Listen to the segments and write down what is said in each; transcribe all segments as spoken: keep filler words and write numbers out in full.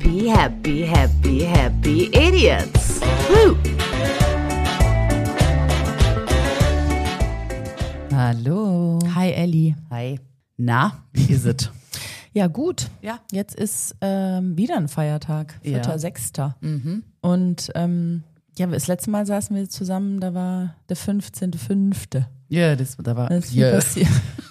Happy, happy, happy, happy idiots. Woo! Hallo. Hi Elli. Hi. Na, wie ist es? Ja gut, Ja. jetzt ist ähm, wieder ein Feiertag, vierter Ja. sechster Mhm. Und ähm, ja, das letzte Mal saßen wir zusammen, da war der fünfzehnte fünfte Ja, das da war. Da ist viel ja. passiert.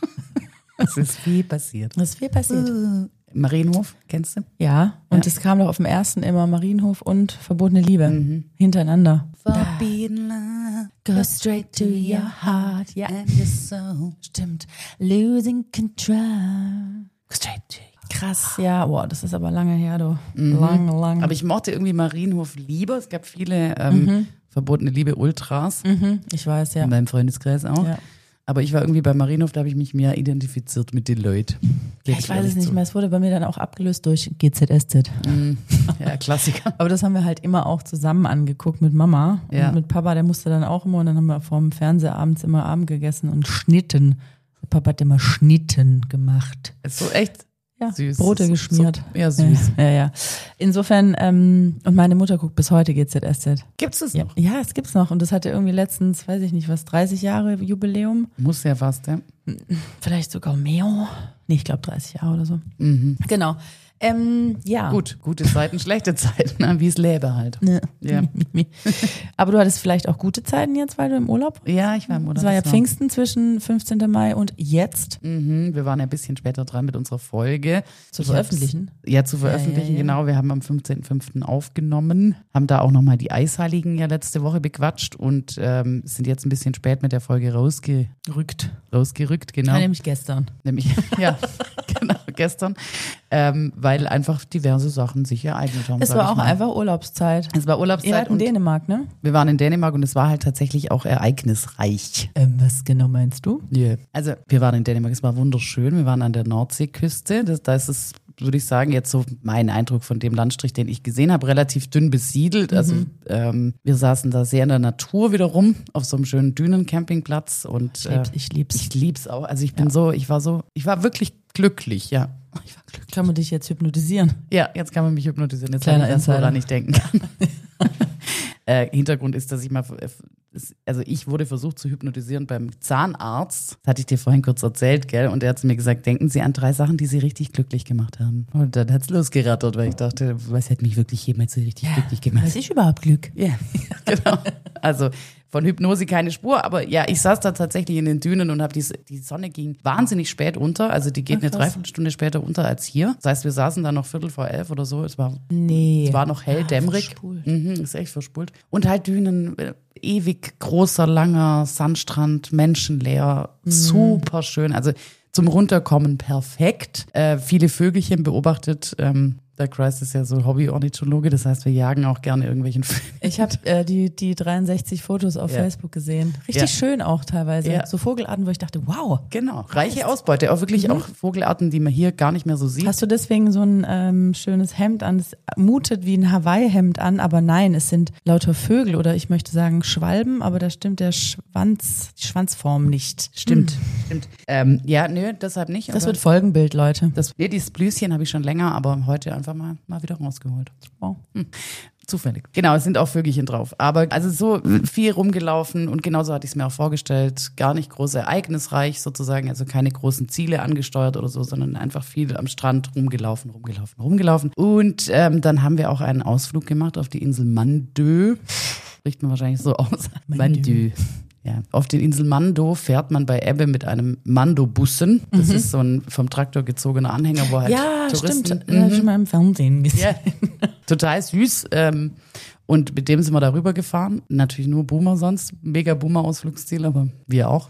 Es ist viel passiert. Da ist viel passiert. Marienhof, kennst du? Ja, und Ja. es kam doch auf dem ersten immer Marienhof und Verbotene Liebe hintereinander. Forbidden love, Go straight to your heart. Ja, and your soul. stimmt. Losing control. Straight to you. Krass, ja, boah, das ist aber lange her, du. Lang, lang. Aber ich mochte irgendwie Marienhof lieber. Es gab viele ähm, verbotene Liebe Ultras mhm, ich weiß, ja. in meinem Freundeskreis auch. ja. Aber ich war irgendwie bei Marienhof, da habe ich mich mehr identifiziert mit den Leuten. Ja, ich weiß es nicht mehr. Es wurde bei mir dann auch abgelöst durch G Z S Z. Ja, Klassiker. Aber das haben wir halt immer auch zusammen angeguckt mit Mama. Ja. Und mit Papa, der musste dann auch immer. Und dann haben wir vorm Fernseher abends immer Abend gegessen und Schnitten. Papa hat immer Schnitten gemacht. Ist so echt Ja, süß. Brote So- geschmiert. So, ja, süß. Ja, ja, ja. Insofern, ähm, und meine Mutter guckt bis heute G Z S Z. Gibt's es Ja. noch? ja, es gibt's noch. Und das hatte irgendwie letztens, weiß ich nicht was, dreißig Jahre Jubiläum. Muss ja fast, ja. Vielleicht sogar mehr. Nee, ich glaube dreißig Jahre oder so. Mhm. Genau. Ähm, ja. Gut, gute Zeiten, schlechte Zeiten, ne? Wie es lebe halt. Ne. Ja. Aber du hattest vielleicht auch gute Zeiten jetzt, weil du im Urlaub? Ja, ich war im Urlaub. Es war ja Das Pfingsten zwischen fünfzehnten Mai und jetzt Mhm, wir waren ja ein bisschen später dran mit unserer Folge. zu Ich hab's- veröffentlichen. Ja, zu veröffentlichen, ja, ja. genau. Wir haben am fünfzehnten fünften aufgenommen, haben da auch nochmal die Eisheiligen ja letzte Woche bequatscht und ähm, sind jetzt ein bisschen spät mit der Folge rausge Rückt. rausgerückt, genau. Ja, nämlich gestern. Nämlich, ja, genau, gestern. Ähm, weil einfach diverse Sachen sich ereignet haben. Es sag war ich auch mal. einfach Urlaubszeit. Es war Ihr Urlaubszeit wart in und Dänemark, ne? wir waren in Dänemark und es war halt tatsächlich auch ereignisreich. Ähm, was genau meinst du? Yeah. Also wir waren in Dänemark, es war wunderschön. Wir waren an der Nordseeküste. Das, da ist es, würde ich sagen, jetzt so mein Eindruck von dem Landstrich, den ich gesehen habe, relativ dünn besiedelt. Also ähm, wir saßen da sehr in der Natur wieder rum, auf so einem schönen Dünencampingplatz. Und Ich lieb's, ich lieb's. ich lieb's auch. Also ich bin so, ich war so, ich war wirklich glücklich, ja. Ich war glücklich. Kann man dich jetzt hypnotisieren? Ja, jetzt kann man mich hypnotisieren. Jetzt Kleiner habe ich das, Insider. woran ich denken kann. äh, Hintergrund ist, dass ich mal, also ich wurde versucht zu hypnotisieren beim Zahnarzt. Das hatte ich dir vorhin kurz erzählt, gell? Und er hat zu mir gesagt, denken Sie an drei Sachen, die Sie richtig glücklich gemacht haben. Und dann hat's losgerattert, weil ich dachte, was hat mich wirklich jemals so richtig glücklich gemacht? Was ist überhaupt Glück? Ja, genau. Also von Hypnose keine Spur, aber ja, ich saß da tatsächlich in den Dünen und habe die, die Sonne ging wahnsinnig spät unter, also die geht Ach, eine krass. Dreiviertelstunde später unter als hier. Das heißt, wir saßen da noch Viertel vor elf oder so, es war, Nee. es war noch hell, Ah, dämmerig. verspult. Mhm, ist echt verspult. Und halt Dünen, äh, ewig großer, langer Sandstrand, menschenleer, Mhm. super schön, also zum Runterkommen perfekt. Äh, viele Vögelchen beobachtet, ähm, der Christ ist ja so Hobby-Ornithologe, das heißt, wir jagen auch gerne irgendwelchen Vögeln. Ich habe äh, die, die dreiundsechzig Fotos auf Ja. Facebook gesehen. Richtig Ja. schön auch teilweise. Ja. So Vogelarten, wo ich dachte, wow. Genau, reiche Ausbeute, auch wirklich auch Vogelarten, die man hier gar nicht mehr so sieht. Hast du deswegen so ein ähm, schönes Hemd an? Es mutet wie ein Hawaii-Hemd an, aber nein, es sind lauter Vögel oder ich möchte sagen Schwalben, aber da stimmt der Schwanz, die Schwanzform nicht. Stimmt, stimmt. Ähm, ja, nö, deshalb nicht. Das aber wird Folgenbild, Leute. das, nee, dieses Blüschen habe ich schon länger, aber heute einfach mal, mal wieder rausgeholt. Wow. Zufällig. Genau, es sind auch Vögelchen drauf. Aber also so viel rumgelaufen und genauso hatte ich es mir auch vorgestellt. Gar nicht groß ereignisreich sozusagen, also keine großen Ziele angesteuert oder so, sondern einfach viel am Strand rumgelaufen, rumgelaufen, rumgelaufen. Und ähm, dann haben wir auch einen Ausflug gemacht auf die Insel Mandö. Spricht man wahrscheinlich so aus. Mandö. Ja, auf den Insel Mando fährt man bei Ebbe mit einem Mando-Bussen. Das ist so ein vom Traktor gezogener Anhänger, wo halt Ja, Touristen... stimmt. Das habe ich schon mal im Fernsehen gesehen. Ja, total süß. Ähm, und mit dem sind wir darüber gefahren. Natürlich nur Boomer sonst. Mega Boomer-Ausflugsziel, aber wir auch.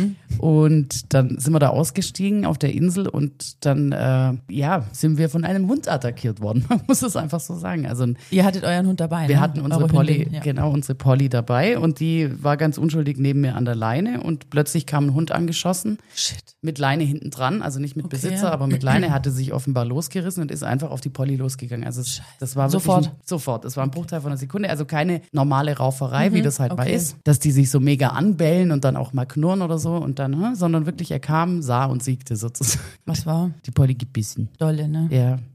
Und dann sind wir da ausgestiegen auf der Insel und dann, äh, ja, sind wir von einem Hund attackiert worden. Man muss es einfach so sagen. Also ein Ihr hattet euren Hund dabei, wir ne? hatten unsere Eure Polly, Hündin, ja. genau, unsere Polly dabei und die war ganz unschuldig neben mir an der Leine und plötzlich kam ein Hund angeschossen. Shit. Mit Leine hinten dran, also nicht mit Okay. Besitzer, aber mit Leine, hatte sich offenbar losgerissen und ist einfach auf die Polly losgegangen. Also es, das war wirklich Sofort? Ein, sofort. Es war ein Bruchteil von einer Sekunde, also keine normale Rauferei, wie das halt mal okay. ist, dass die sich so mega anbellen und dann auch mal knurren oder so und dann, hm, sondern wirklich er kam, sah und siegte sozusagen. Was war? Die Polly gebissen. Dolle, ne? Ja,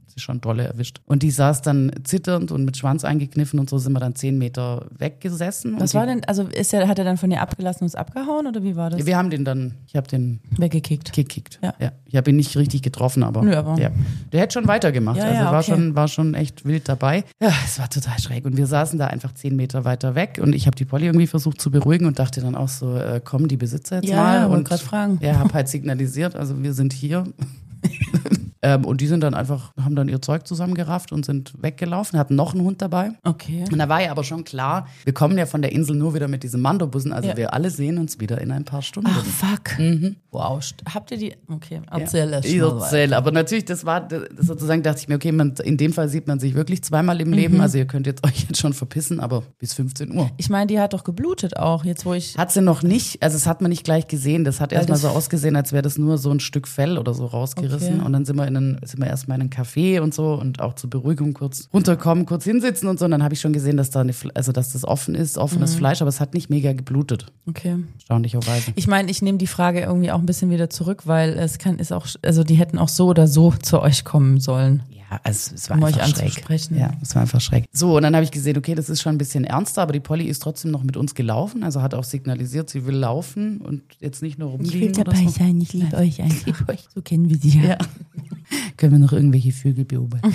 sie schon dolle erwischt. Und die saß dann zitternd und mit Schwanz eingekniffen und so sind wir dann zehn Meter weggesessen. Was war denn, also ist er, hat er dann von ihr abgelassen und ist abgehauen oder wie war das? Wir haben den dann, ich habe den weggekickt. gekickt. Ja. Ja. Ich habe ihn nicht richtig getroffen, aber, Nö, aber ja. Der hätte schon weitergemacht. Ja, also ja, war okay. schon war schon echt wild dabei. Ja, es war total schräg. Und wir saßen da einfach zehn Meter weiter weg und ich habe die Polly irgendwie versucht zu beruhigen und dachte dann auch so, äh, kommen die Besitzer jetzt Ja, mal? ja, wollte und grad fragen. Ja, habe halt signalisiert, also wir sind hier. ähm, und die sind dann einfach, haben dann ihr Zeug zusammengerafft und sind weggelaufen, hatten noch einen Hund dabei. Okay. Und da war ja aber schon klar, wir kommen ja von der Insel nur wieder mit diesen Mandobussen, also Ja. wir alle sehen uns wieder in ein paar Stunden. Ach, fuck. Wow. st- Habt ihr die, okay, erzähl es Ich mal weiter. erzähl, aber natürlich, das war das sozusagen, dachte ich mir, okay, man, in dem Fall sieht man sich wirklich zweimal im Leben, also ihr könnt jetzt euch jetzt schon verpissen, aber bis fünfzehn Uhr. Ich meine, die hat doch geblutet auch, jetzt wo ich, Hat sie noch nicht, also das hat man nicht gleich gesehen, das hat erstmal das- so ausgesehen, als wäre das nur so ein Stück Fell oder so rausgerissen Okay. und dann sind wir in einen, sind wir erstmal in einen Café und so und auch zur Beruhigung kurz runterkommen, kurz hinsitzen und so und dann habe ich schon gesehen, dass da eine, Fle- also dass das offen ist, offenes Fleisch, aber es hat nicht mega geblutet, okay. erstaunlicherweise. Ich meine, ich nehme die Frage irgendwie auch ein bisschen wieder zurück, weil es kann, ist auch, also die hätten auch so oder so zu euch kommen sollen. Ja, also es war Um einfach euch schräg. anzusprechen. Ja, es war einfach schräg. So, und dann habe ich gesehen, okay, das ist schon ein bisschen ernster, aber die Polly ist trotzdem noch mit uns gelaufen, also hat auch signalisiert, sie will laufen und jetzt nicht nur rumliegen oder so. sein, ich liebe euch einfach. So kennen wir sie ja. Ja. Können wir noch irgendwelche Vögel beobachten?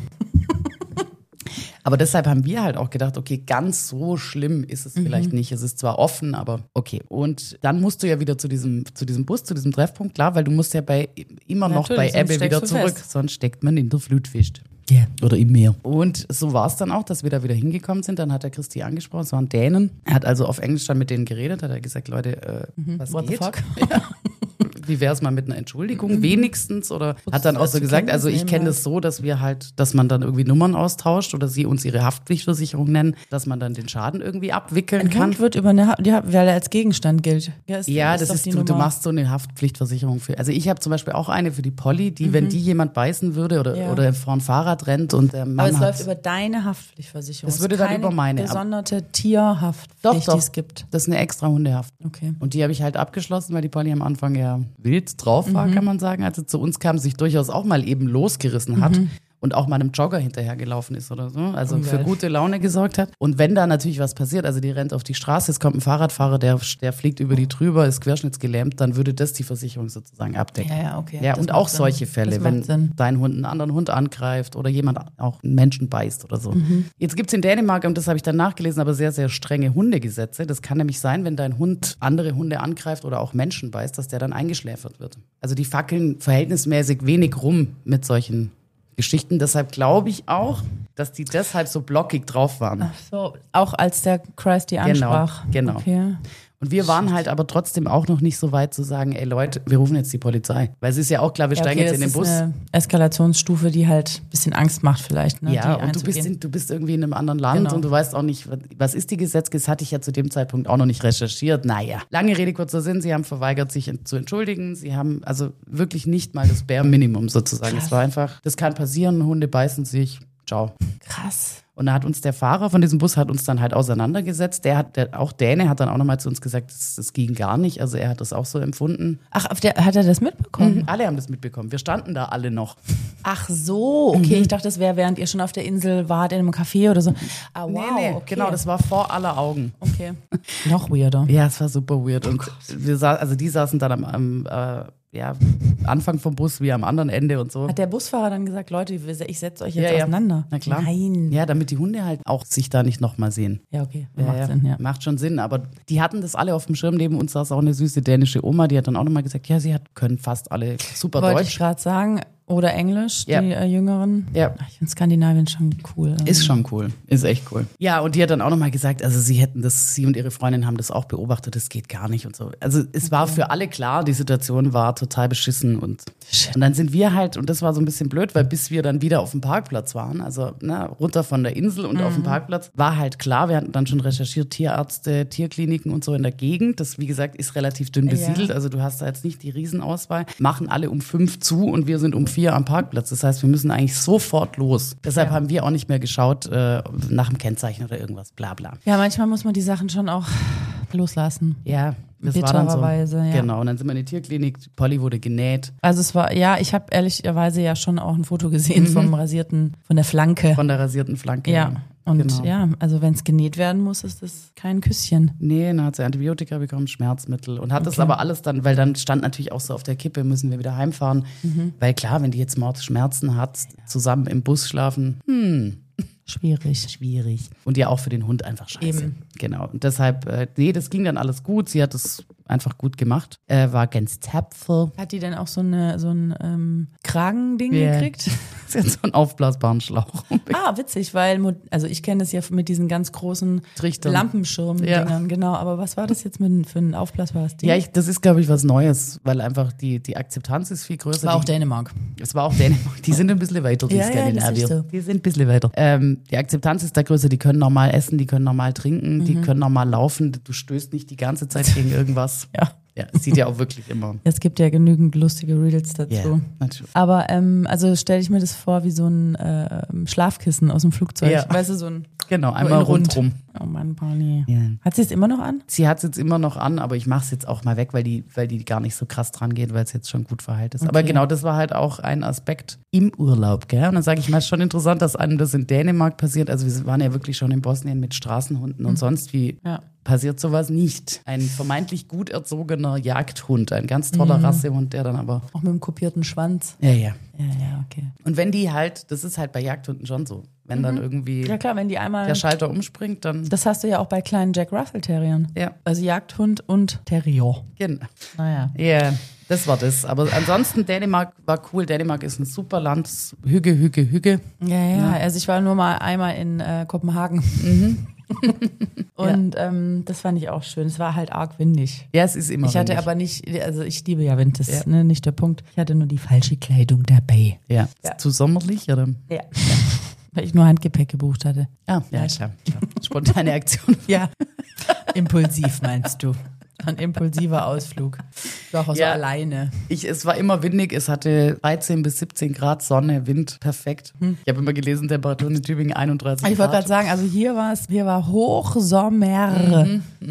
Aber deshalb haben wir halt auch gedacht, okay, ganz so schlimm ist es vielleicht nicht. Es ist zwar offen, aber okay. Und dann musst du ja wieder zu diesem, zu diesem Bus, zu diesem Treffpunkt, klar, weil du musst ja bei immer noch Natürlich, bei sonst Ebbe steckst wieder du zurück. fest. Sonst steckt man in der Flut fest. Ja. Oder im Meer. Und so war es dann auch, dass wir da wieder hingekommen sind. Dann hat der Christi angesprochen, es waren Dänen. Er hat also auf Englisch dann mit denen geredet, hat er gesagt, Leute, äh, was What the geht? fuck? Wie wäre es mal mit einer Entschuldigung wenigstens? Oder hat dann auch so zur gesagt, Kenntnis also ich nehmen kenne halt. das so, dass wir halt, dass man dann irgendwie Nummern austauscht oder sie uns ihre Haftpflichtversicherung nennen, dass man dann den Schaden irgendwie abwickeln Ein kann. Hund wird über eine, Ha- ja, weil er als Gegenstand gilt. Ja, ist, Ja, das doch ist, die du, du Nummer. machst so eine Haftpflichtversicherung für. Also ich habe zum Beispiel auch eine für die Polly, die, wenn die jemand beißen würde oder, Ja. oder vor ein Fahrrad rennt und der Mann Aber es hat, läuft über deine Haftpflichtversicherung. Das würde ist dann keine über meine, aber- gesonderte Tierhaftpflicht, Doch, doch. die es gibt. das ist eine extra Hundehaft. Okay. Und die habe ich halt abgeschlossen, weil die Polly am Anfang ja wild drauf war, kann man sagen. Als sie zu uns kam, sich durchaus auch mal eben losgerissen hat. Und auch mal einem Jogger hinterhergelaufen ist oder so. Also Oh, für geil. gute Laune gesorgt hat. Und wenn da natürlich was passiert, also die rennt auf die Straße, es kommt ein Fahrradfahrer, der, der fliegt über die drüber, ist querschnittsgelähmt, dann würde das die Versicherung sozusagen abdecken. Ja, ja, okay. Ja, Das und macht auch Sinn. solche Fälle, Das wenn macht Sinn. dein Hund einen anderen Hund angreift oder jemand auch einen Menschen beißt oder so. Mhm. Jetzt gibt's in Dänemark, und das habe ich dann nachgelesen, aber sehr, sehr strenge Hundegesetze. Das kann nämlich sein, wenn dein Hund andere Hunde angreift oder auch Menschen beißt, dass der dann eingeschläfert wird. Also die fackeln verhältnismäßig wenig rum mit solchen Geschichten. Deshalb glaube ich auch, dass die deshalb so blockig drauf waren. So, auch als der Christ die ansprach. genau. Okay. Und wir waren halt aber trotzdem auch noch nicht so weit zu sagen, ey Leute, wir rufen jetzt die Polizei. Weil es ist ja auch klar, wir Ja, steigen okay, jetzt in den das Bus. ist eine Eskalationsstufe, die halt ein bisschen Angst macht vielleicht. Ne, Ja, die und du bist, einzugehen. in, du bist irgendwie in einem anderen Land Genau. und du weißt auch nicht, was- was ist die Gesetzgebung? Das hatte ich ja zu dem Zeitpunkt auch noch nicht recherchiert. Naja, lange Rede, kurzer Sinn. Sie haben verweigert, sich zu entschuldigen. Sie haben also wirklich nicht mal das Bare Minimum sozusagen. Es war einfach, das kann passieren, Hunde beißen sich, ciao. Krass. Und da hat uns der Fahrer von diesem Bus hat uns dann halt auseinandergesetzt. Der hat, der, auch Däne hat dann auch nochmal zu uns gesagt, das, das ging gar nicht. Also er hat das auch so empfunden. Ach, auf der, hat er das mitbekommen? Mhm, alle haben das mitbekommen. Wir standen da alle noch. Ach so, okay. Ich dachte, das wäre, während ihr schon auf der Insel wart, in einem Café oder so. Ah, wow, okay. Genau, das war vor aller Augen. Okay. Noch weirder. Ja, es war super weird. Und wir sa also die saßen dann am, am äh, ja, Anfang vom Bus wie am anderen Ende und so. Hat der Busfahrer dann gesagt, Leute, ich setze euch jetzt ja, ja. auseinander? Na klar. Nein. Ja, damit die Hunde halt auch sich da nicht nochmal sehen. Ja, okay. Ja, Macht ja. Sinn, ja. Macht schon Sinn, aber die hatten das alle auf dem Schirm. Neben uns saß auch eine süße dänische Oma, die hat dann auch nochmal gesagt, ja, sie hat, können fast alle super Wollte ich Deutsch. gerade sagen. Oder Englisch, Ja. die äh, Jüngeren. Ja. Ich finde Skandinavien schon cool. Ist schon cool, ist echt cool. Ja, und die hat dann auch nochmal gesagt, also sie hätten das, sie und ihre Freundin haben das auch beobachtet, das geht gar nicht und so. Also es war für alle klar, die Situation war total beschissen und, und dann sind wir halt, und das war so ein bisschen blöd, weil bis wir dann wieder auf dem Parkplatz waren, also ne, runter von der Insel und Mhm. auf dem Parkplatz, war halt klar, wir hatten dann schon recherchiert, Tierärzte, Tierkliniken und so in der Gegend. Das, wie gesagt, ist relativ dünn besiedelt, Ja. also du hast da jetzt nicht die Riesenauswahl, machen alle um fünf zu und wir sind um vier am Parkplatz. Das heißt, wir müssen eigentlich sofort los. Deshalb Ja. haben wir auch nicht mehr geschaut äh, nach dem Kennzeichen oder irgendwas, bla bla. Ja, manchmal muss man die Sachen schon auch loslassen. Ja, das war dann so. Bittererweise, ja. Genau, und dann sind wir in die Tierklinik, Polly wurde genäht. Also es war, ja, ich habe ehrlicherweise ja schon auch ein Foto gesehen Mhm. vom rasierten, von der Flanke. Von der rasierten Flanke. Ja, und Genau. ja, also wenn es genäht werden muss, ist das kein Küsschen. Nee, dann hat sie Antibiotika bekommen, Schmerzmittel und hat das Okay. aber alles dann, weil dann stand natürlich auch so auf der Kippe, müssen wir wieder heimfahren. Mhm. Weil klar, wenn die jetzt Mordschmerzen hat, zusammen im Bus schlafen, hm, Schwierig. schwierig. Und ja auch für den Hund einfach scheiße. Eben. Genau. Und deshalb, äh, nee, das ging dann alles gut. Sie hat es einfach gut gemacht. Äh, war ganz tapfer. Hat die denn auch so, eine, so ein ähm, Kragending Ja. gekriegt? Sie hat so einen aufblasbaren Schlauch. Ah, witzig, weil, mo- also ich kenne das ja mit diesen ganz großen Trichtern. Lampenschirm-Dingern, Ja. genau. Aber was war das jetzt mit, für ein aufblasbares Ding? Ja, ich, das ist, glaube ich, was Neues, weil einfach die, die Akzeptanz ist viel größer. das war auch die, Dänemark. Es war auch Dänemark. Die sind ein bisschen weiter, die Ja, ja, das Skandinavier. ist so. Die sind ein bisschen weiter. Ähm, die Akzeptanz ist da größer. Die können normal essen, die können normal trinken, Mhm. die können normal laufen. Du stößt nicht die ganze Zeit gegen irgendwas. Ja. Ja, es sieht ja auch wirklich immer. Es gibt ja genügend lustige Reels dazu. Ja, natürlich. Aber ähm, also stelle ich mir das vor wie so ein äh, Schlafkissen aus dem Flugzeug. Ja. Weißt du, so ein Genau, so einmal in rund. rundrum. Oh Mann, Pauli. Ja. Hat sie es immer noch an? Sie hat es jetzt immer noch an, aber ich mache es jetzt auch mal weg, weil die, weil die gar nicht so krass dran geht, weil es jetzt schon gut verheilt ist. Aber Okay. genau, das war halt auch ein Aspekt im Urlaub, gell? Und dann sage ich mal, schon interessant, dass einem das in Dänemark passiert. Also wir waren ja wirklich schon in Bosnien mit Straßenhunden und sonst wie Ja. passiert sowas nicht. Ein vermeintlich gut erzogener Jagdhund, ein ganz toller Rassehund, der dann aber... Auch mit dem kopierten Schwanz. Ja, ja. Ja, ja, okay. Und wenn die halt, das ist halt bei Jagdhunden schon so, wenn dann irgendwie Ja klar, wenn die einmal... der Schalter umspringt, dann... Das hast du ja auch bei kleinen Jack Russell Terriern. Ja, Also Jagdhund und Terrier. genau. Naja. Ja, das war das. Aber ansonsten, Dänemark war cool. Dänemark ist ein super Land. Hüge, Hüge, Hüge. Ja, ja, also ich war nur mal einmal in äh, Kopenhagen. Und ähm, das fand ich auch schön. Es war halt arg windig. Ja, es ist immer Ich hatte windig. aber nicht, also ich liebe ja Wind, das ist Ja. ne, nicht der Punkt. Ich hatte nur die falsche Kleidung dabei. Ja. Ja. Zu sommerlich, oder? Ja. Weil ich nur Handgepäck gebucht hatte. Ah, ja, klar. klar. Spontane Aktion. Ja. Impulsiv meinst du? Ein impulsiver Ausflug. Ich war auch so Ja. alleine. Ich, es war immer windig. Es hatte dreizehn bis siebzehn Grad Sonne, Wind, perfekt. Ich habe immer gelesen, Temperaturen in Tübingen einunddreißig Ich wollte Grad. gerade sagen, also hier war es, hier war Hochsommer.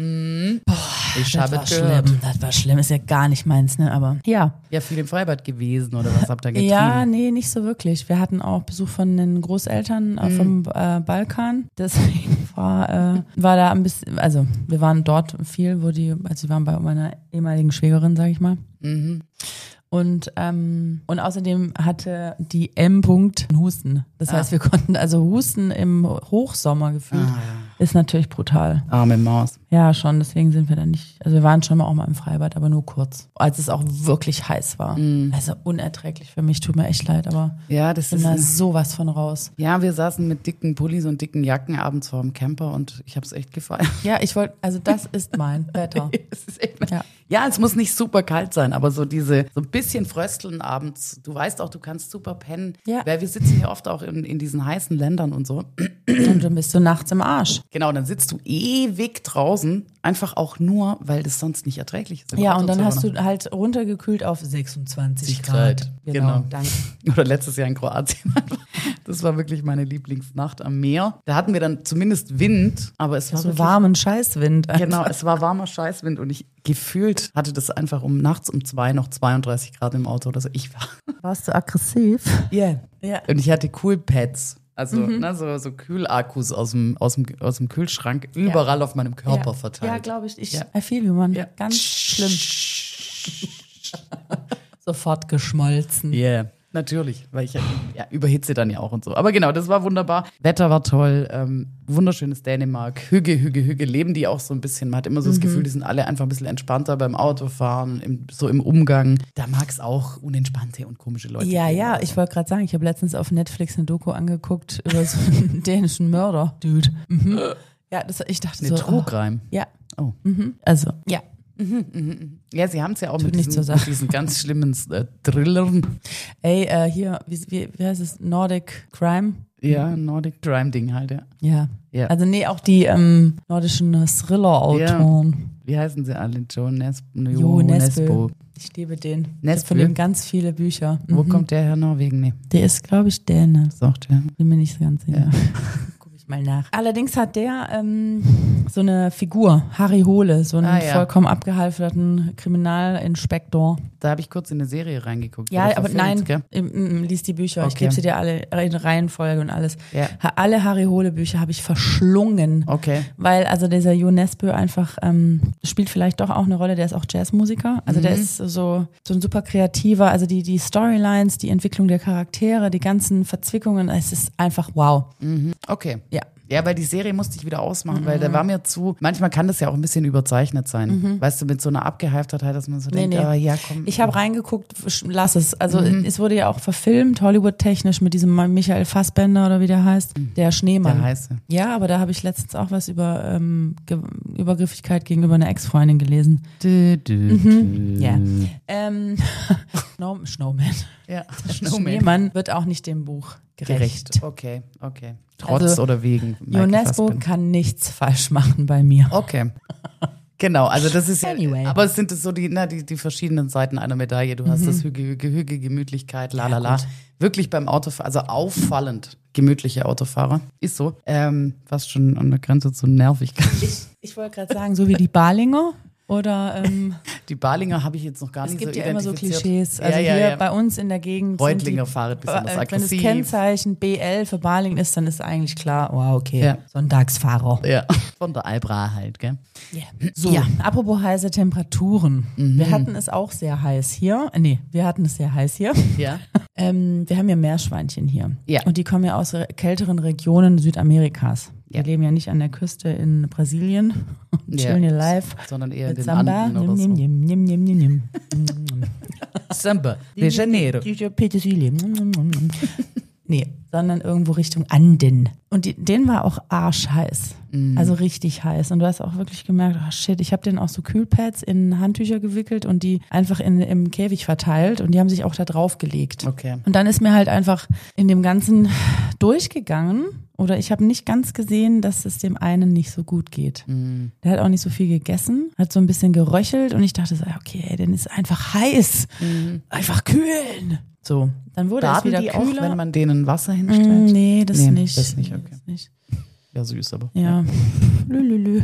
Ich Das habe war gehört. schlimm, das war schlimm. Ist ja gar nicht meins, ne? Aber ja. Ja, viel im Freibad gewesen oder was habt ihr getrieben? Ja, nee, nicht so wirklich. Wir hatten auch Besuch von den Großeltern äh, vom äh, Balkan. Deswegen war, äh, war da ein bisschen, also wir waren dort viel, wo die, also wir waren bei meiner ehemaligen Schwägerin, sag ich mal. Mhm. Und, ähm, und außerdem hatte die M. -Punkt einen Husten. Das heißt, Ah. wir konnten also Husten im Hochsommer gefühlt. Ah, Ist natürlich brutal. arme Maus. Ja, schon, deswegen sind wir dann nicht, also wir waren schon mal auch mal im Freibad, aber nur kurz, als es auch wirklich heiß war. Also unerträglich für mich, tut mir echt leid, aber Ja, das ich bin ist da ein, sowas von raus. ja, wir saßen mit dicken Pullis und dicken Jacken abends vor dem Camper und ich habe es echt gefeiert. Ja, ich wollte, also das ist mein Wetter. Es ist echt, Ja. ja, es muss nicht super kalt sein, aber so diese, so ein bisschen frösteln abends. Du weißt auch, du kannst super pennen. Ja. Weil wir sitzen ja oft auch in, in diesen heißen Ländern und so. Und dann bist du nachts im Arsch. Genau, dann sitzt du ewig draußen, einfach auch nur, weil das sonst nicht erträglich ist. im Ja, Auto und dann zu hast wohnen. du halt runtergekühlt auf sechsundzwanzig Grad. Grad. Genau. Danke. Oder letztes Jahr in Kroatien. Das war wirklich meine Lieblingsnacht am Meer. Da hatten wir dann zumindest Wind, aber es war So wirklich, warmen Scheißwind. Genau, es war warmer Scheißwind und ich gefühlt hatte das einfach um nachts um zwei noch zweiunddreißig Grad im Auto oder so. Ich war. Warst du aggressiv? Yeah. Ja. Und ich hatte Coolpads. Also ne, so, so Kühlakkus aus dem, aus, dem, aus dem Kühlschrank überall auf meinem Körper ja. verteilt. Ja, glaube ich. Ich Ja. I feel you, Mann. Ja. Ganz schlimm. Sofort geschmolzen. Yeah. Natürlich, weil ich ja, ja, überhitze dann ja auch und so. Aber genau, das war wunderbar. Wetter war toll, ähm, wunderschönes Dänemark, Hüge, Hüge, Hüge, leben die auch so ein bisschen. Man hat immer so das Gefühl, die sind alle einfach ein bisschen entspannter beim Autofahren, im, so im Umgang. Da mag es auch unentspannte und komische Leute Ja, geben. ja, ich wollte gerade sagen, ich habe letztens auf Netflix eine Doku angeguckt über so einen dänischen Mörder, Dude. Mhm. Ja, das, ich dachte Eine so. True Oh, Crime. ja, Oh. mhm. Also, ja. Ja, sie haben es ja auch Tut mit nicht diesen, zur Sache. mit diesen ganz schlimmen äh, Thrillern. Ey, äh, hier, wie, wie, wie heißt es? Nordic Crime? Ja, Nordic Crime-Ding halt, ja. Ja. Ja. Also, nee, auch die ähm, nordischen Thriller-Autoren. Wie heißen sie alle? Joe Nesbo. Jo, Nesbø. Ich liebe den. Ich Nesbø? hab von dem ganz viele Bücher. Wo Mhm. kommt der her? Norwegen? Nee, Der ist, glaube ich, Däne. sagt er. Bin mir nicht so ganz sicher. Ja. Guck ich mal nach. Allerdings hat der ähm, so eine Figur, Harry Hole, so einen Ah, ja. vollkommen abgehalfterten Kriminalinspektor. Da habe ich kurz in eine Serie reingeguckt. Ja, Oder aber nein, verfilmt, gell? im, im, lies die Bücher. Ich Okay. gebe sie dir alle in Reihenfolge und alles. Ja. Ha- Alle Harry Hole Bücher habe ich verschlungen. Okay. Weil also dieser Jo Nesbø einfach ähm, spielt vielleicht doch auch eine Rolle, der ist auch Jazzmusiker. Also Mhm. der ist so, so ein super kreativer, also die, die Storylines, die Entwicklung der Charaktere, die ganzen Verzwickungen, es ist einfach wow. Mhm. Okay. Ja. Ja, weil die Serie musste ich wieder ausmachen, weil da war mir zu, manchmal kann das ja auch ein bisschen überzeichnet sein. Weißt du, mit so einer Abgehyptheit, dass man so Nee, denkt, nee. ah, ja, komm. Ich habe reingeguckt, lass es. Also es wurde ja auch verfilmt, Hollywood-technisch mit diesem Michael Fassbender oder wie der heißt, der Schneemann. Der heiße. Ja, aber da habe ich letztens auch was über ähm, Ge- Übergriffigkeit gegenüber einer Ex-Freundin gelesen. Du, du, Mhm. Ja. Ähm, Snow, Snowman. Ja, Schneemann wird auch nicht dem Buch gerecht. Gerecht. Okay, okay. Trotz Also, oder wegen. Jo Michael Nesbø Fassbender. kann nichts falsch machen bei mir. Okay. Genau, also das ist ja, Anyway. aber es sind es so die, na, die, die verschiedenen Seiten einer Medaille. Du hast das Hüge, Gehüge, Gemütlichkeit, la la la. gut. Wirklich beim Autofahren, also auffallend gemütliche Autofahrer. Ist so. Ähm, fast schon an der Grenze zu Nervigkeit. Ich, ich wollte gerade sagen, so wie die Balinger oder ähm, Die Balinger habe ich jetzt noch gar es nicht gibt so ja immer so identifiziert. Klischees. Also ja, ja, hier ja. bei uns in der Gegend Reutlinger sind die, fahren besonders äh, wenn das aggressiv. Kennzeichen B L für Balingen ist, dann ist eigentlich klar, wow, okay, Ja. Sonntagsfahrer. Ja, von der Albra halt, gell? So. Ja, apropos heiße Temperaturen. Mhm. Wir hatten es auch sehr heiß hier. Äh, Nee, wir hatten es sehr heiß hier. Ja. Ähm, wir haben ja Meerschweinchen hier. Ja. Und die kommen ja aus re- kälteren Regionen Südamerikas. Ja. Wir leben ja nicht an der Küste in Brasilien und chillen hier live. Sondern eher in Mit den Samba. Anden oder Nim, so. nim, nim, nim, nim, nim. Samba de Janeiro. Gigi Petersilie. Nee, sondern irgendwo Richtung Anden. Und die, den war auch arschheiß. Also richtig heiß. Und du hast auch wirklich gemerkt, oh shit, ich habe den auch so Kühlpads in Handtücher gewickelt und die einfach in, im Käfig verteilt und die haben sich auch da drauf gelegt. Okay. Und dann ist mir halt einfach in dem Ganzen durchgegangen oder ich habe nicht ganz gesehen, dass es dem einen nicht so gut geht. Mhm. Der hat auch nicht so viel gegessen, hat so ein bisschen geröchelt und ich dachte so, okay, ey, den ist einfach heiß. Einfach kühlen. So, dann wurde es Baden wieder die auch, kühler. wenn man denen Wasser Mm, hinstellt? nee, das Nee, nicht. das nicht, okay. Das nicht. Ja, süß, aber. Ja. Lülülü.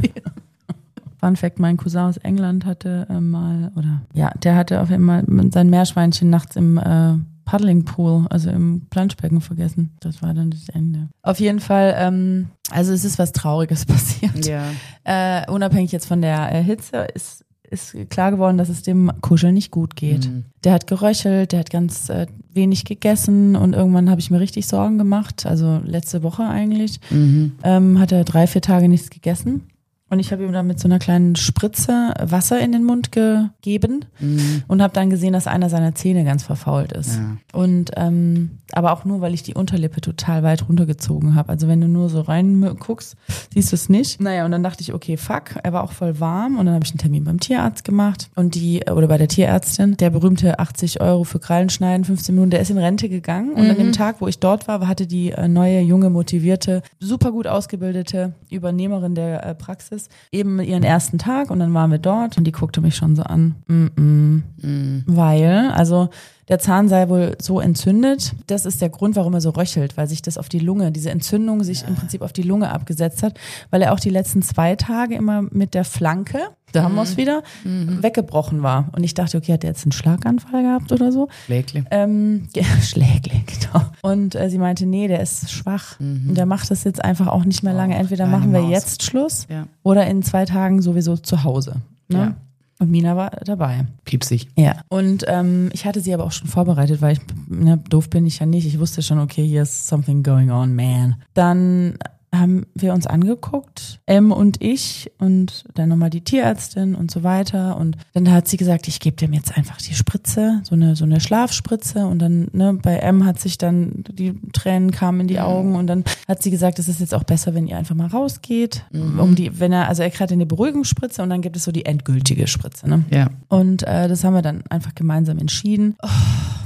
Fun Fact, mein Cousin aus England hatte äh, mal, oder ja, der hatte auf einmal sein Meerschweinchen nachts im äh, Paddling Pool, also im Planschbecken vergessen. Das war dann das Ende. Auf jeden Fall, ähm, also es ist was Trauriges passiert. Ja. Äh, unabhängig jetzt von der äh, Hitze ist ist klar geworden, dass es dem Kuscheln nicht gut geht. Mhm. Der hat geröchelt, der hat ganz äh, wenig gegessen und irgendwann habe ich mir richtig Sorgen gemacht, also letzte Woche eigentlich, Mhm. ähm, hat er drei, vier Tage nichts gegessen. Und ich habe ihm dann mit so einer kleinen Spritze Wasser in den Mund gegeben Mhm. und habe dann gesehen, dass einer seiner Zähne ganz verfault ist. Ja. Und ähm, aber auch nur, weil ich die Unterlippe total weit runtergezogen habe. Also wenn du nur so rein guckst, siehst du es nicht. Naja, und dann dachte ich, okay, fuck, er war auch voll warm. Und dann habe ich einen Termin beim Tierarzt gemacht und die, oder bei der Tierärztin, der berühmte achtzig Euro für Krallenschneiden, fünfzehn Minuten, der ist in Rente gegangen. Und an dem Tag, wo ich dort war, hatte die äh, neue, junge, motivierte, super gut ausgebildete Übernehmerin der äh, Praxis eben ihren ersten Tag und dann waren wir dort und die guckte mich schon so an. Mm-mm. Weil, also der Zahn sei wohl so entzündet. Das ist der Grund, warum er so röchelt, weil sich das auf die Lunge, diese Entzündung sich ja. im Prinzip auf die Lunge abgesetzt hat, weil er auch die letzten zwei Tage immer mit der Flanke, da haben wir es wieder, mhm. weggebrochen war. Und ich dachte, okay, hat er jetzt einen Schlaganfall gehabt oder so? Schlägli. Ähm, ja, Schlägli, genau. Und äh, sie meinte, nee, der ist schwach. Mhm. Und der macht das jetzt einfach auch nicht mehr lange. Entweder machen wir Maus. jetzt Schluss Ja. oder in zwei Tagen sowieso zu Hause. Ne? Ja. Und Mina war dabei. Piepsig. Ja. Und ähm, ich hatte sie aber auch schon vorbereitet, weil ich, ne, doof bin ich ja nicht. Ich wusste schon, okay, hier ist something going on, man. Dann haben wir uns angeguckt, M und ich und dann nochmal die Tierärztin und so weiter. Und dann hat sie gesagt, ich gebe dem jetzt einfach die Spritze, so eine so eine Schlafspritze. Und dann, ne, bei M hat sich dann, die Tränen kamen in die Augen. Und dann hat sie gesagt, es ist jetzt auch besser, wenn ihr einfach mal rausgeht. Mhm. Um die, wenn er, also er kriegt eine Beruhigungsspritze und dann gibt es so die endgültige Spritze. Ne? Ja. Und äh, das haben wir dann einfach gemeinsam entschieden. Oh.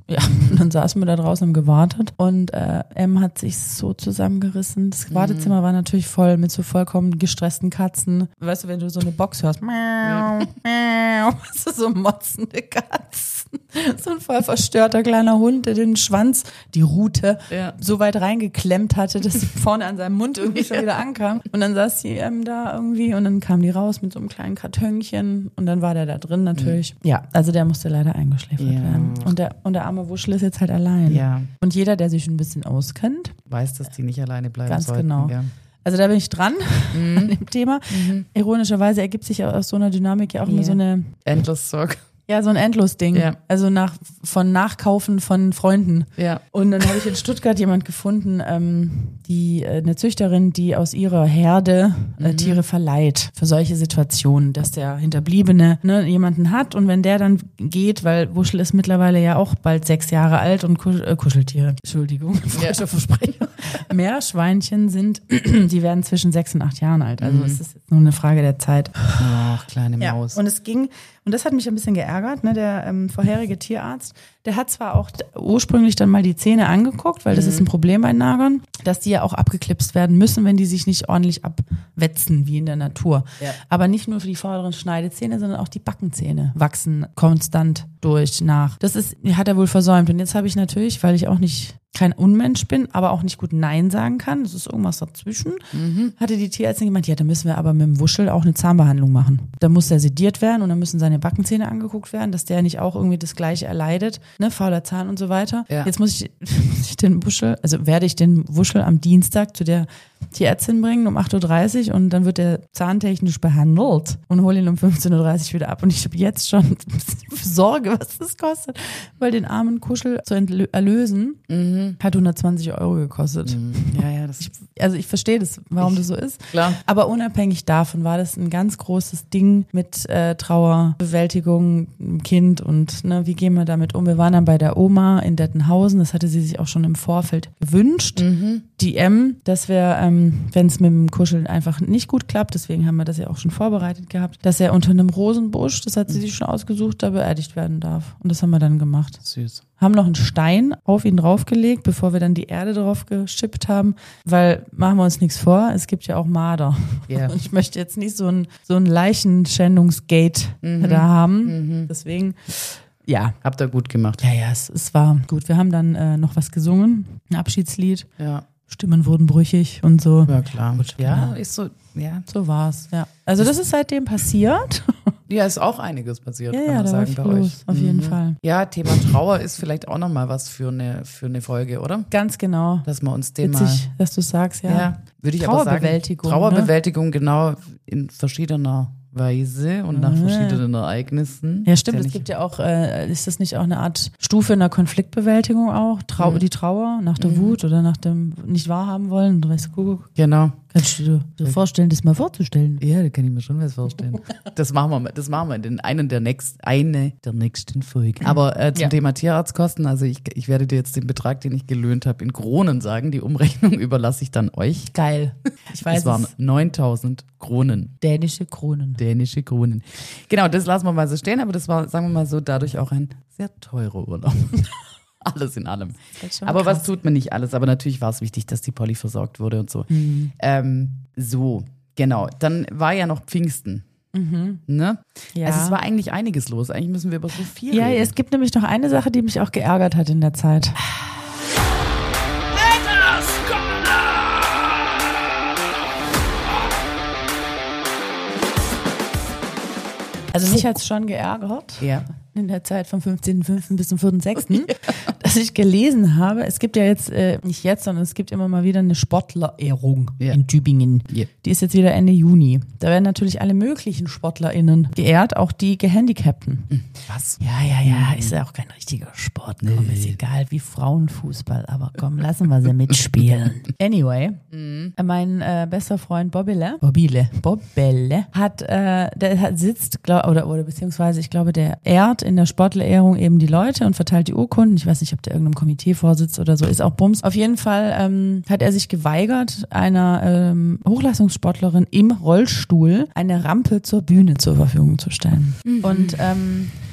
Ja, und dann saßen wir da draußen und gewartet und äh, M hat sich so zusammengerissen. Das Wartezimmer war natürlich voll mit so vollkommen gestressten Katzen. Weißt du, wenn du so eine Box hörst, miau, miau, weißt du, so motzende Katzen. So ein voll verstörter kleiner Hund, der den Schwanz, die Rute, Ja. so weit reingeklemmt hatte, dass sie vorne an seinem Mund irgendwie schon wieder ankam. Und dann saß sie ähm, da irgendwie und dann kam die raus mit so einem kleinen Kartönchen und dann war der da drin natürlich. Mhm. Ja, also der musste leider eingeschläfert Ja. werden. Und der, und der arme Wuschel ist jetzt halt allein. Ja. Und jeder, der sich ein bisschen auskennt, Weiß, dass die nicht alleine bleiben Ganz sollten. genau. Ja. also da bin ich dran Mhm. an dem Thema. Mhm. Ironischerweise ergibt sich aus so einer Dynamik ja auch immer Ja. so eine, Endless Talk. ja, so ein Endlos-Ding. Ja. Also nach, von Nachkaufen von Freunden. Ja. Und dann habe ich in Stuttgart jemand gefunden, ähm, die äh, eine Züchterin, die aus ihrer Herde äh, Tiere verleiht für solche Situationen, dass der Hinterbliebene ne, jemanden hat und wenn der dann geht, weil Wuschel ist mittlerweile ja auch bald sechs Jahre alt und Kusch äh, Kuscheltiere, Entschuldigung, falscher Versprecher. Meerschweinchen sind, die werden zwischen sechs und acht Jahren alt. Also es ist jetzt nur eine Frage der Zeit. Ach, kleine Ja, Maus. und es ging, und das hat mich ein bisschen geärgert, ne, der ähm, vorherige Tierarzt, der hat zwar auch d- ursprünglich dann mal die Zähne angeguckt, weil das ist ein Problem bei Nagern, dass die ja auch abgeklipst werden müssen, wenn die sich nicht ordentlich abwetzen, wie in der Natur. Ja. Aber nicht nur für die vorderen Schneidezähne, sondern auch die Backenzähne wachsen konstant durch nach. Das ist, hat er wohl versäumt. Und jetzt habe ich natürlich, weil ich auch nicht kein Unmensch bin, aber auch nicht gut Nein sagen kann, das ist irgendwas dazwischen, Mhm. hatte die Tierärztin gemeint, ja, da müssen wir aber mit dem Wuschel auch eine Zahnbehandlung machen. Da muss der sediert werden und dann müssen seine Backenzähne angeguckt werden, dass der nicht auch irgendwie das Gleiche erleidet, ne, fauler Zahn und so weiter. Ja. Jetzt muss ich, muss ich den Wuschel, also werde ich den Wuschel am Dienstag zu der Tierärztin bringen um acht Uhr dreißig und dann wird der zahntechnisch behandelt und hole ihn um fünfzehn Uhr dreißig wieder ab. Und ich habe jetzt schon Sorge, was das kostet, weil den armen Kuschel zu entlö- erlösen Mhm. hat hundertzwanzig Euro gekostet. Ja, ja, das ist Also ich verstehe das, warum das so ist. klar. Aber unabhängig davon war das ein ganz großes Ding mit äh, Trauerbewältigung, im Kind und ne, wie gehen wir damit um. Wir waren dann bei der Oma in Dettenhausen, das hatte sie sich auch schon im Vorfeld gewünscht. Mhm. Die M, dass wir, ähm, wenn es mit dem Kuscheln einfach nicht gut klappt, deswegen haben wir das ja auch schon vorbereitet gehabt, dass er unter einem Rosenbusch, das hat sie sich schon ausgesucht, da beerdigt werden darf. Und das haben wir dann gemacht. Süß. Haben noch einen Stein auf ihn draufgelegt, bevor wir dann die Erde drauf geschippt haben, weil, machen wir uns nichts vor, es gibt ja auch Marder. Ja. Und ich möchte jetzt nicht so ein, so ein Leichenschändungsgate da haben. Deswegen, ja. Habt ihr gut gemacht. Ja, ja, es, es war gut. Wir haben dann äh, noch was gesungen, ein Abschiedslied. Ja. Stimmen wurden brüchig und so. Ja, klar. Ja, genau. ist so, ja. So war's, ja. Also das ist seitdem passiert. Ja, ist auch einiges passiert, Ja, kann ja, man da war sagen, viel bei euch. los, auf jeden Fall. Ja, Thema Trauer ist vielleicht auch nochmal was für eine, für eine Folge, oder? Ganz genau. Dass wir uns dem Witzig, dass du sagst, ja. Ja, würde ich aber sagen. Trauerbewältigung, Trauerbewältigung, genau, in verschiedener Weise und nach Ja. verschiedenen Ereignissen. Ja, stimmt. Kenn Es ich- gibt ja auch, äh, ist das nicht auch eine Art Stufe in der Konfliktbewältigung auch? Trau Mhm. Die Trauer nach der Wut oder nach dem nicht wahrhaben wollen? Du weißt, Kuckuck. Genau. Kannst du dir dir vorstellen, das mal vorzustellen? Ja, da kann ich mir schon was vorstellen. Das machen wir, das machen wir in den einen der nächsten, eine der nächsten Folgen. Aber äh, zum Ja. Thema Tierarztkosten, also ich, ich werde dir jetzt den Betrag, den ich gelöhnt habe, in Kronen sagen. Die Umrechnung überlasse ich dann euch. Geil. Ich weiß Es waren es. neuntausend Kronen. Dänische Kronen. Dänische Kronen. Genau, das lassen wir mal so stehen, aber das war, sagen wir mal so, dadurch auch ein sehr teurer Urlaub. Alles in allem. halt schon Aber was krass. tut man nicht alles? Aber natürlich war es wichtig, dass die Polly versorgt wurde und so. Mhm. Ähm, so, genau. Dann war ja noch Pfingsten. Ne? Ja. Also es war eigentlich einiges los. Eigentlich müssen wir über so viel Ja, reden. es gibt nämlich noch eine Sache, die mich auch geärgert hat in der Zeit. Also mich hat's schon geärgert. Ja. In der Zeit vom fünfzehnten fünften bis zum vierten sechsten dass ich gelesen habe, es gibt ja jetzt, äh, nicht jetzt, sondern es gibt immer mal wieder eine Sportlerehrung Ja. in Tübingen. Ja. Die ist jetzt wieder Ende Juni. Da werden natürlich alle möglichen SportlerInnen geehrt, auch die Gehandicapten. Was? Ja, ja, ja, ist ja auch kein richtiger Sport. Komm, ist egal, wie Frauenfußball, aber komm, lassen wir sie mitspielen. Anyway, mein äh, bester Freund Bobbele, Bobbele, Bobbele hat, äh, der hat, sitzt, glaub, oder, oder beziehungsweise, ich glaube, der ehrt in der Sportlerehrung eben die Leute und verteilt die Urkunden. Ich weiß nicht, ob der irgendeinem Komitee vorsitzt oder so, ist auch Bums. Auf jeden Fall ähm, hat er sich geweigert, einer ähm, Hochleistungssportlerin im Rollstuhl eine Rampe zur Bühne zur Verfügung zu stellen. Und ähm,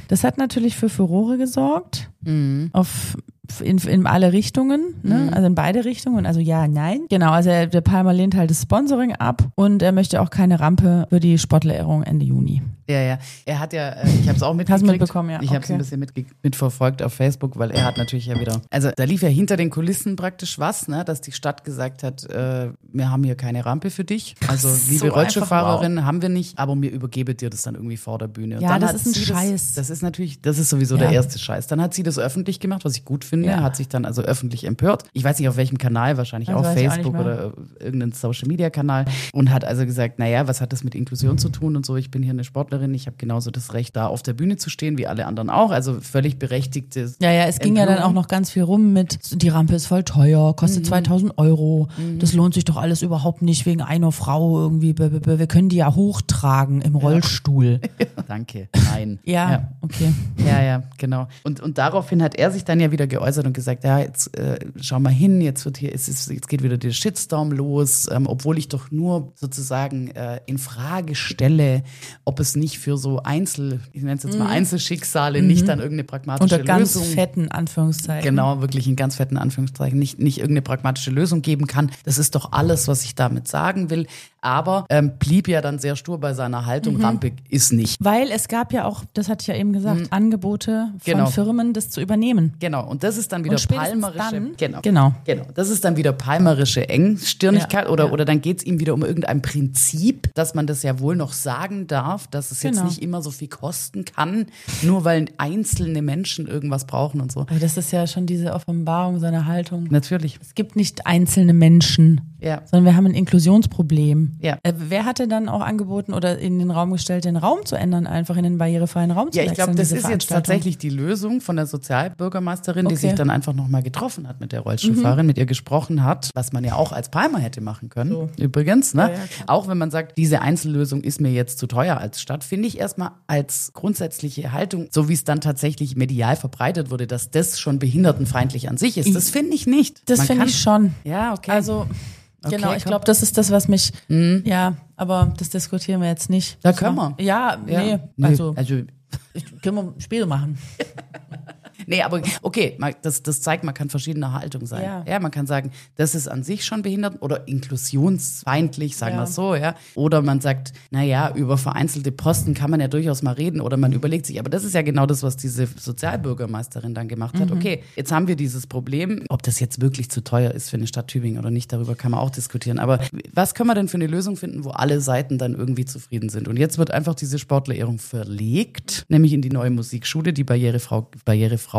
Das hat natürlich für Furore gesorgt. Mhm. Auf In, in alle Richtungen, ne? Mhm. Also in beide Richtungen, also ja, nein. Genau, also er, der Palmer lehnt halt das Sponsoring ab und er möchte auch keine Rampe für die Sportlerehrung Ende Juni. Ja, ja. Er hat ja, äh, ich habe es auch mitgekriegt. Hast du mitbekommen, ja. Ich habe es Okay. ein bisschen mitge- mitverfolgt auf Facebook, weil er hat natürlich ja wieder, also da lief ja hinter den Kulissen praktisch was, ne, dass die Stadt gesagt hat, äh, wir haben hier keine Rampe für dich. Also liebe So Rollstuhlfahrerin, haben wir nicht, aber mir übergebe dir das dann irgendwie vor der Bühne. Und Ja, dann das hat ist ein sie Scheiß. Das, das ist natürlich, das ist sowieso Ja. der erste Scheiß. Dann hat sie das öffentlich gemacht, was ich gut finde, Ja. hat sich dann also öffentlich empört. Ich weiß nicht auf welchem Kanal, wahrscheinlich Das auf weiß ich auch Facebook nicht mehr. oder irgendeinen Social-Media-Kanal und hat also gesagt, naja, was hat das mit Inklusion zu tun und so, ich bin hier eine Sportlerin, ich habe genauso das Recht, da auf der Bühne zu stehen, wie alle anderen auch, also völlig berechtigtes. Ja, ja, es ging ja dann auch noch ganz viel rum mit, die Rampe ist voll teuer, kostet Mhm. zweitausend Euro, das lohnt sich doch alles überhaupt nicht wegen einer Frau irgendwie, b- b- b- wir können die ja hochtragen im Rollstuhl. Danke, nein. Ja, ja. okay. Ja, ja, genau. Und, und daraufhin hat er sich dann ja wieder geäußert und gesagt, ja, jetzt äh, schau mal hin, jetzt wird hier, es ist, jetzt geht wieder der Shitstorm los, ähm, obwohl ich doch nur sozusagen äh, in Frage stelle, ob es nicht für so Einzel, ich nenne es jetzt mal Einzelschicksale, nicht dann irgendeine pragmatische Unter ganz Lösung. fetten Anführungszeichen. Genau, wirklich in ganz fetten Anführungszeichen, nicht, nicht irgendeine pragmatische Lösung geben kann. Das ist doch alles, was ich damit sagen will. Aber ähm, blieb ja dann sehr stur bei seiner Haltung, Rampe ist nicht. Weil es gab ja auch, das hatte ich ja eben gesagt, Angebote von Genau. Firmen, das zu übernehmen. Genau, und das ist dann wieder Und spätestens palmerische. dann- genau. genau. Genau. Das ist dann wieder palmerische Engstirnigkeit Ja, oder, ja. oder dann geht es ihm wieder um irgendein Prinzip, dass man das ja wohl noch sagen darf, dass es jetzt Genau. nicht immer so viel kosten kann, nur weil einzelne Menschen irgendwas brauchen und so. Aber das ist ja schon diese Offenbarung seiner Haltung. Natürlich. Es gibt nicht einzelne Menschen, Ja. sondern wir haben ein Inklusionsproblem. Ja. Äh, wer hatte dann auch angeboten oder in den Raum gestellt, den Raum zu ändern, einfach in den barrierefreien Raum zu Ja, ich wechseln? glaube, das diese ist jetzt Veranstaltung? tatsächlich die Lösung von der Sozialbürgermeisterin, die Okay. sich dann einfach nochmal getroffen hat mit der Rollstuhlfahrerin, mit ihr gesprochen hat, was man ja auch als Palmer hätte machen können. So. Übrigens, ne? Ja, ja, klar. Auch wenn man sagt, diese Einzellösung ist mir jetzt zu teuer als Stadt, finde ich erstmal als grundsätzliche Haltung, so wie es dann tatsächlich medial verbreitet wurde, dass das schon behindertenfeindlich an sich ist. Das finde ich nicht. Das Man finde kann- ich schon. Ja, okay. Also, Okay, genau, ich komm. glaube, das ist das, was mich, ja, aber das diskutieren wir jetzt nicht. Da Das können war- wir. Ja, ja. nee, Nö, also, also können wir später machen. Nee, aber okay, man- das, das zeigt, man kann verschiedener Haltung sein. Ja. Ja. Man kann sagen, das ist an sich schon behindert oder inklusionsfeindlich, sagen Ja. wir es so, ja. Oder man sagt, naja, über vereinzelte Posten kann man ja durchaus mal reden oder man überlegt sich, aber das ist ja genau das, was diese Sozialbürgermeisterin dann gemacht hat. Okay, jetzt haben wir dieses Problem, ob das jetzt wirklich zu teuer ist für eine Stadt Tübingen oder nicht, darüber kann man auch diskutieren. Aber was können wir denn für eine Lösung finden, wo alle Seiten dann irgendwie zufrieden sind? Und jetzt wird einfach diese Sportlerehrung verlegt, nämlich in die neue Musikschule, die Barrierefrau, Barrierefrau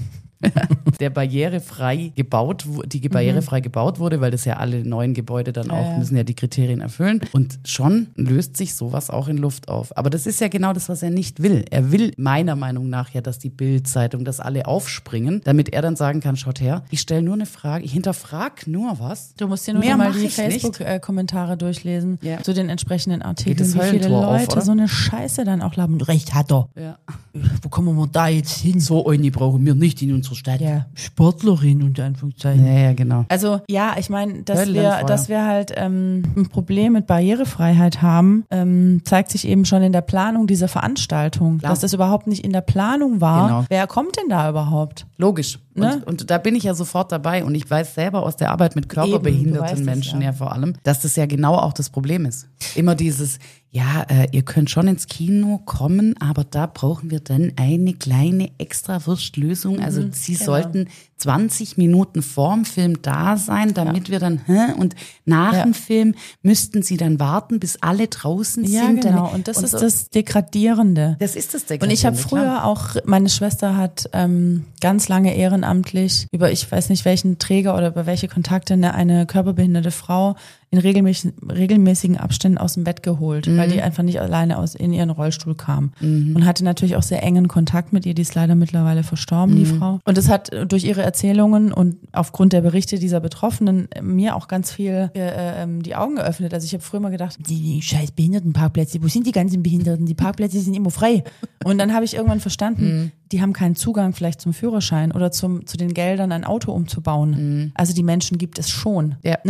der barrierefrei gebaut, wu- die barrierefrei gebaut wurde, weil das ja alle neuen Gebäude dann auch, ja. müssen ja die Kriterien erfüllen. Und schon löst sich sowas auch in Luft auf. Aber das ist ja genau das, was er nicht will. Er will meiner Meinung nach ja, dass die Bild-Zeitung, dass alle aufspringen, damit er dann sagen kann, schaut her, ich stelle nur eine Frage, ich hinterfrag nur was. Du musst dir nur Mehr mal mach die ich nicht. Facebook-Kommentare durchlesen Ja. zu den entsprechenden Geht Artikeln, das wie viele Höllentor auf, Leute oder? so eine Scheiße dann auch haben. Recht hat er. Ja. Wo kommen wir da jetzt hin? So eine brauchen wir nicht in unserer Stadt. Ja, Sportlerin unter Anführungszeichen. Ja, ja, genau. Also ja, ich meine, dass Höllenfeuer. wir, dass wir halt ähm, ein Problem mit Barrierefreiheit haben, ähm, zeigt sich eben schon in der Planung dieser Veranstaltung. Klar. Dass das überhaupt nicht in der Planung war. Genau. Wer kommt denn da überhaupt? Logisch. Und, Ne? und da bin ich ja sofort dabei. Und ich weiß selber aus der Arbeit mit Eben, du weißt körperbehinderten es, Menschen ja. ja. vor allem, dass das ja genau auch das Problem ist. Immer dieses, ja, äh, ihr könnt schon ins Kino kommen, aber da brauchen wir dann eine kleine Extrawurstlösung. Also sie genau. sollten zwanzig Minuten vorm Film da sein, damit wir dann, hä? Und nach Ja. dem Film müssten sie dann warten, bis alle draußen Ja, sind. genau. Dann- Und das ist so. das Degradierende. Das ist das Und ich habe Degradierende, früher klar. auch, meine Schwester hat ähm, ganz lange ehrenamtlich über, ich weiß nicht welchen Träger oder über welche Kontakte, eine, eine körperbehinderte Frau in regelmäßigen, regelmäßigen Abständen aus dem Bett geholt, weil die einfach nicht alleine aus in ihren Rollstuhl kam. Und hatte natürlich auch sehr engen Kontakt mit ihr, die ist leider mittlerweile verstorben, die Frau. Und das hat durch ihre Erzählungen und aufgrund der Berichte dieser Betroffenen mir auch ganz viel äh, ähm, die Augen geöffnet. Also ich habe früher mal gedacht, die, die scheiß Behindertenparkplätze, wo sind die ganzen Behinderten? Die Parkplätze sind immer frei. Und dann habe ich irgendwann verstanden, die haben keinen Zugang vielleicht zum Führerschein oder zum, zu den Geldern, ein Auto umzubauen. Also die Menschen gibt es schon. Ja. Ne?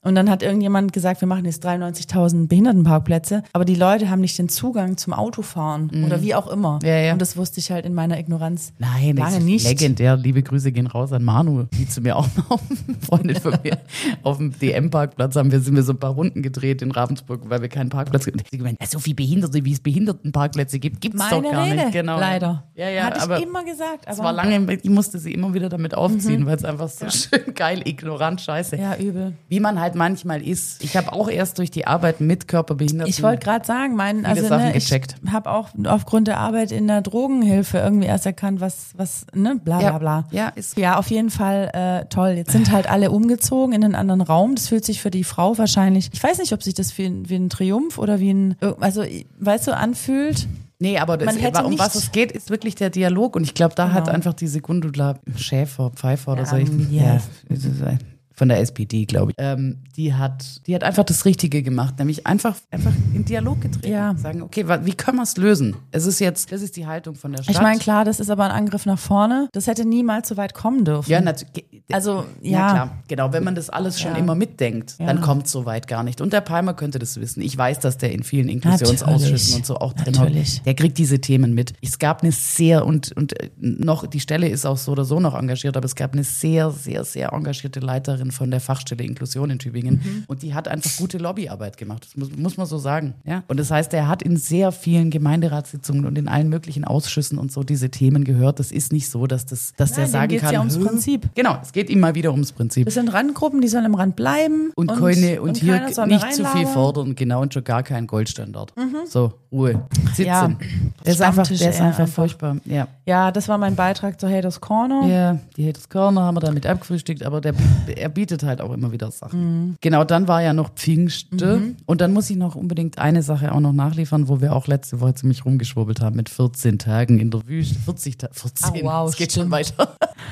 Und dann hat irgendjemand gesagt, wir machen jetzt dreiundneunzigtausend Behindertenparkplätze, aber die Leute haben nicht den Zugang zum Autofahren mhm. oder wie auch immer. Ja, ja. Und das wusste ich halt in meiner Ignoranz Nein, das lange ist nicht. legendär. Liebe Grüße gehen raus an Manu, die zu mir auch noch, Freundin von mir, auf dem D M-Parkplatz haben wir, sind wir so ein paar Runden gedreht in Ravensburg, weil wir keinen Parkplatz haben. Sie gemeint, ja, so viele Behinderte, wie es Behindertenparkplätze gibt, gibt es doch gar Rede, nicht. Genau. Leider. Ja, ja, Hatte aber ich immer gesagt. es Aber war lange, ich musste sie immer wieder damit aufziehen, mhm. weil es einfach so ja. schön geil, ignorant, scheiße. Ja, übel. Wie man halt manchmal ist. Ich habe auch erst durch die Arbeit mit Körperbehinderten Ich wollte gerade sagen, mein, also Sachen ne, ich habe auch aufgrund der Arbeit in der Drogenhilfe irgendwie erst erkannt, was, was, ne, bla bla bla. Ja, ja, ist ja auf jeden Fall äh, toll. Jetzt sind halt alle umgezogen in einen anderen Raum. Das fühlt sich für die Frau wahrscheinlich, ich weiß nicht, ob sich das wie, wie ein Triumph oder wie ein, also weißt du, anfühlt. Nee, aber das, um was es geht, ist wirklich der Dialog. Und ich glaube, da genau. hat einfach diese Gundula Schäfer, Pfeiffer oder ja, so. Ich, ja. ja, von der S P D, glaube ich. Ähm, die hat, die hat einfach das Richtige gemacht, nämlich einfach, einfach in Dialog getreten. Ja. Sagen, okay, wie können wir es lösen? Es ist jetzt, das ist die Haltung von der Stadt. Ich meine, klar, das ist aber ein Angriff nach vorne. Das hätte niemals so weit kommen dürfen. Ja, natürlich. Also, ja. ja. klar, genau. Wenn man das alles schon ja. immer mitdenkt, ja. dann kommt es so weit gar nicht. Und der Palmer könnte das wissen. Ich weiß, dass der in vielen Inklusionsausschüssen Natürlich. und so auch drin Natürlich. hat. Der kriegt diese Themen mit. Es gab eine sehr, und, und noch, die Stelle ist auch so oder so noch engagiert, aber es gab eine sehr, sehr, sehr engagierte Leiterin von der Fachstelle Inklusion in Tübingen. Mhm. Und die hat einfach gute Lobbyarbeit gemacht. Das muss, muss man so sagen. Ja? Und das heißt, er hat in sehr vielen Gemeinderatssitzungen und in allen möglichen Ausschüssen und so diese Themen gehört. Das ist nicht so, dass, das, dass Nein, der sagen geht's kann. Ja ums Prinzip. Genau, es geht ihm mal wieder ums Prinzip. Das sind Randgruppen, die sollen im Rand bleiben. Und, und, keine, und, und hier nicht zu viel reinlabern. fordern, genau, und schon gar keinen Goldstandard. Mhm. So, Ruhe. Sitzen. Ja. Der ist einfach, Stammtisch der ist eher einfach einfach. furchtbar. Ja. Ja, das war mein Beitrag zur Haters Corner. Ja, die Haters Corner haben wir damit abgefrühstückt, aber der, er bietet halt auch immer wieder Sachen. Mhm. Genau, dann war ja noch Pfingste. Mhm. Und dann muss ich noch unbedingt eine Sache auch noch nachliefern, wo wir auch letzte Woche ziemlich rumgeschwurbelt haben mit vierzehn Tagen in der Wüste. vierzig Tage, vierzehn, Oh, wow, es geht stimmt. schon weiter.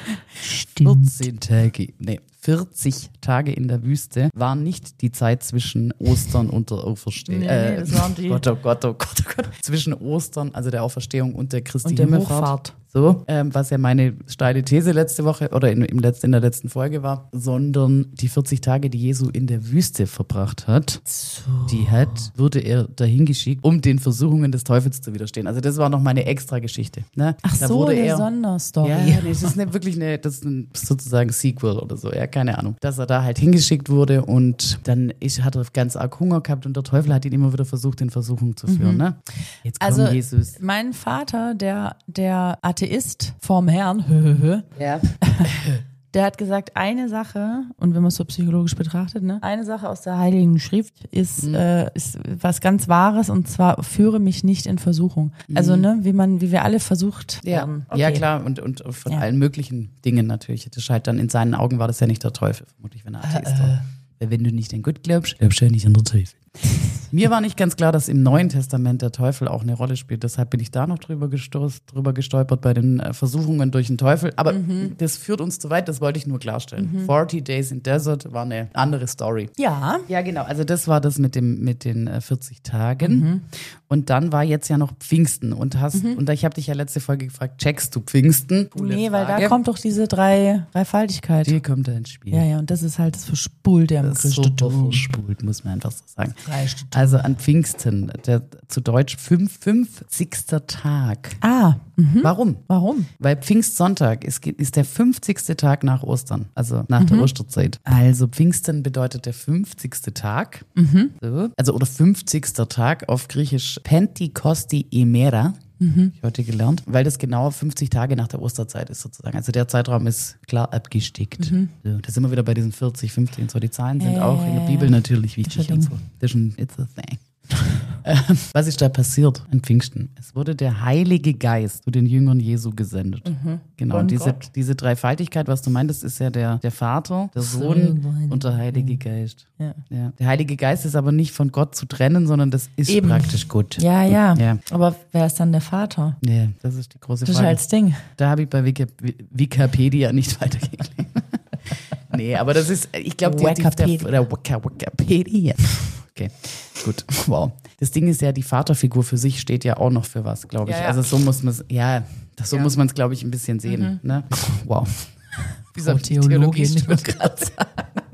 Stimmt. vierzehn Tage, nee, vierzig Tage in der Wüste waren nicht die Zeit zwischen Ostern und der Auferstehung. Nee, nee, das waren die. Gott, oh Gott, oh Gott, oh Gott. Zwischen Ostern, also der Auferstehung und der Christi Und der Himmelfahrt. Hochfahrt. So, ähm, was ja meine steile These letzte Woche oder in, im letzten, in der letzten Folge war, sondern die vierzig Tage, die Jesu in der Wüste verbracht hat, So. die hat, wurde er dahin geschickt, um den Versuchungen des Teufels zu widerstehen. Also das war noch meine extra Geschichte. Ne? Ach Da so, wurde eine er, Sonderstory. ja, nee, das ist nicht wirklich eine, das ist ein, sozusagen Sequel oder so, ja, keine Ahnung. Dass er da halt hingeschickt wurde und dann ist, hat er ganz arg Hunger gehabt und der Teufel hat ihn immer wieder versucht, in Versuchung zu führen. Mhm. Ne? Jetzt kommt Also Jesus. Mein Vater, der, der Atheist vorm Herrn, Ja. der hat gesagt, eine Sache, und wenn man es so psychologisch betrachtet, ne, eine Sache aus der Heiligen Schrift ist, mhm. äh, ist was ganz Wahres, und zwar führe mich nicht in Versuchung. Mhm. Also, ne, wie man, wie wir alle versucht ja. werden. Okay. Ja, klar, und, und von ja. allen möglichen Dingen natürlich. Das scheint dann in seinen Augen war das ja nicht der Teufel, vermutlich, wenn er Atheist war. Weil wenn du nicht an Gott glaubst, glaubst du ja nicht an den Teufel. Mir war nicht ganz klar, dass im Neuen Testament der Teufel auch eine Rolle spielt. Deshalb bin ich da noch drüber, gestoß, drüber gestolpert bei den äh, Versuchungen durch den Teufel. Aber mhm. das führt uns zu weit, das wollte ich nur klarstellen. Mhm. forty Days in Desert war eine andere Story. Ja. Ja, genau. Also das war das mit dem mit den äh, vierzig Tagen. Mhm. Und dann war jetzt ja noch Pfingsten. Und hast mhm. und ich habe dich ja letzte Folge gefragt, checkst du Pfingsten? Coole nee, weil Frage. da kommt doch diese drei, Dreifaltigkeit. Die kommt da ins Spiel. Ja, ja, und das ist halt das Verspulte am Das ist super verspult, muss man einfach so sagen. Christentum. Also an Pfingsten, der zu Deutsch fünf, fünfzigster Tag. Ah, mhm. Warum? Warum? Weil Pfingstsonntag ist, ist der fünfzigste Tag nach Ostern, also nach mhm. der Osterzeit. Also Pfingsten bedeutet der fünfzigste Tag, mhm. so. Also oder fünfzigster Tag auf Griechisch Pentikosti Emera. Mhm. Ich heute gelernt, weil das genau fünfzig Tage nach der Osterzeit ist sozusagen. Also der Zeitraum ist klar abgesteckt. Mhm. So, da sind wir wieder bei diesen vierzig, fünfzig und so. Die Zahlen sind äh, auch in der Bibel natürlich wichtig und so. Das ist ein, it's a thing. Was ist da passiert an Pfingsten? Es wurde der Heilige Geist zu den Jüngern Jesu gesendet. Mhm. Genau, und diese, diese Dreifaltigkeit, was du meintest, ist ja der, der Vater, der Sohn so, und der Heilige mhm. Geist. Ja. Ja. Der Heilige Geist ist aber nicht von Gott zu trennen, sondern das ist Eben. praktisch Gott. Ja, ja, ja. Aber wer ist dann der Vater? Ja, das ist die große Frage. Das ist halt das Ding. Da habe ich bei Wiki, Wikipedia nicht weitergeklickt. Nee, aber das ist, ich glaube, die, die, der Wikipedia. Okay, gut, wow. Das Ding ist ja, die Vaterfigur für sich steht ja auch noch für was, glaube ich. Ja, ja. Also so muss man es, ja, so ja. muss man es, glaube ich, ein bisschen sehen. Mhm. Ne? Wow. Wie so Theologin, ich würde gerade sagen.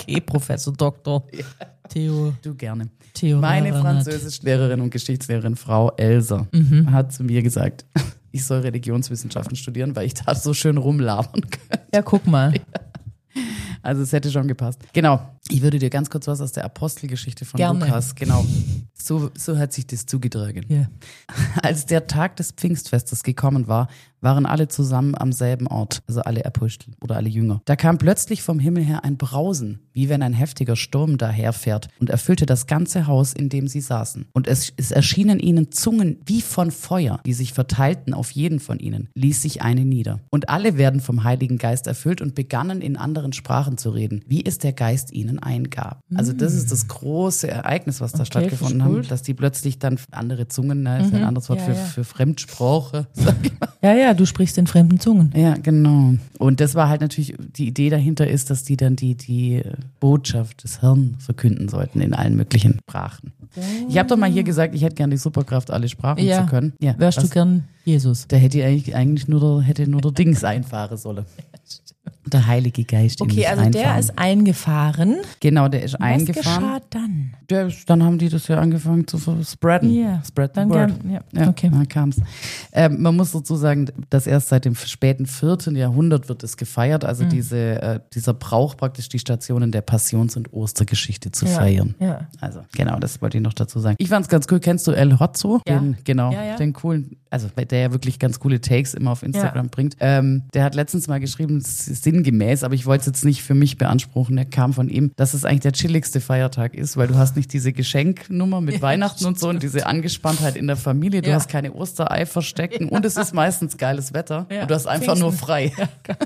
Okay, Professor Doktor Theo. Du gerne. Theo Meine Raranat. Französischlehrerin und Geschichtslehrerin Frau Elser Mhm. hat zu mir gesagt, ich soll Religionswissenschaften studieren, weil ich da so schön rumlabern könnte. Ja, guck mal. Also es hätte schon gepasst. Genau. Ich würde dir ganz kurz was aus der Apostelgeschichte von Gerne. Lukas, genau. So, so hat sich das zugetragen. Ja. Als der Tag des Pfingstfestes gekommen war, waren alle zusammen am selben Ort, also alle Apostel oder alle Jünger. Da kam plötzlich vom Himmel her ein Brausen, wie wenn ein heftiger Sturm daherfährt und erfüllte das ganze Haus, in dem sie saßen. Und es, es erschienen ihnen Zungen wie von Feuer, die sich verteilten auf jeden von ihnen, ließ sich eine nieder. Und alle werden vom Heiligen Geist erfüllt und begannen in anderen Sprachen zu reden, wie es der Geist ihnen eingab. Also das ist das große Ereignis, was da Okay, stattgefunden ist hat, gut. dass die plötzlich dann andere Zungen, ne, ist ja ein anderes Wort Ja, für, ja. für Fremdsprache, sag ich mal. Ja, ja, du sprichst in fremden Zungen. Ja, genau. Und das war halt natürlich, die Idee dahinter ist, dass die dann die, die Botschaft des Herrn verkünden sollten in allen möglichen Sprachen. Ich habe doch mal hier gesagt, ich hätte gerne die Superkraft, alle Sprachen Ja. zu können. Ja, Wärst was- du gern Jesus? Da hätte eigentlich, eigentlich nur der, hätte nur der Dings einfahren sollen. Der Heilige Geist. in Okay, mich also der reinfahren. ist eingefahren. Genau, der ist Was eingefahren. geschah dann? Der, dann haben die das ja angefangen zu spreaden. Ja, Spread the dann word. gern- ja, Ja, okay. dann kam's. Ähm, man muss dazu sagen, dass erst seit dem späten vierten Jahrhundert wird es gefeiert, Mhm. also diese, äh, dieser Brauch praktisch die Stationen der Passions- und Ostergeschichte zu Ja, feiern. ja. Also genau, das wollte ich noch dazu sagen. Ich fand's ganz cool. Kennst du El Hotzo? Ja. Den, genau, Ja, ja. den coolen, also der ja wirklich ganz coole Takes immer auf Instagram Ja. bringt. Ähm, der hat letztens mal geschrieben, es ist sinngemäß, aber ich wollte es jetzt nicht für mich beanspruchen, der kam von ihm, dass es eigentlich der chilligste Feiertag ist, weil du hast nicht diese Geschenknummer mit Weihnachten und so und diese Angespanntheit in der Familie, du Ja. hast keine Osterei verstecken und es ist meistens geiles Wetter Ja. und du hast einfach nur Pfingsten. frei.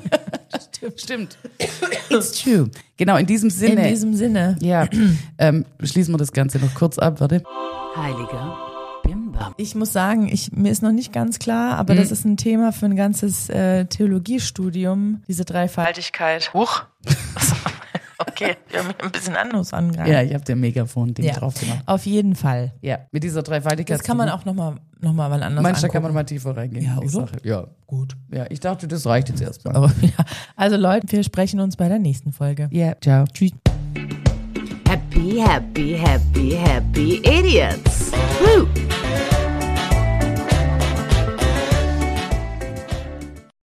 Stimmt. It's true. Genau, in diesem Sinne. In diesem Sinne. ja, ähm, schließen wir das Ganze noch kurz ab, warte. Heiliger Bimbam. Ich muss sagen, ich, mir ist noch nicht ganz klar, aber das ist ein Thema für ein ganzes äh, Theologiestudium, diese Dreifaltigkeit. Huch. Okay, wir haben ein bisschen anders angreifen. Ja, ich habe den Megafon-Ding Ja, drauf gemacht. auf jeden Fall. Ja, mit dieser Dreifaltigkeit. Das kann man auch nochmal noch mal wann anders Meinst du, da angucken. kann man mal tiefer reingehen? Ja, in die oder? Sache? Ja. Gut. Ja, ich dachte, das reicht jetzt erstmal. Aber, ja. Also Leute, wir sprechen uns bei der nächsten Folge. Ja, ciao. Tschüss. Happy, happy, happy, happy idiots. Woo!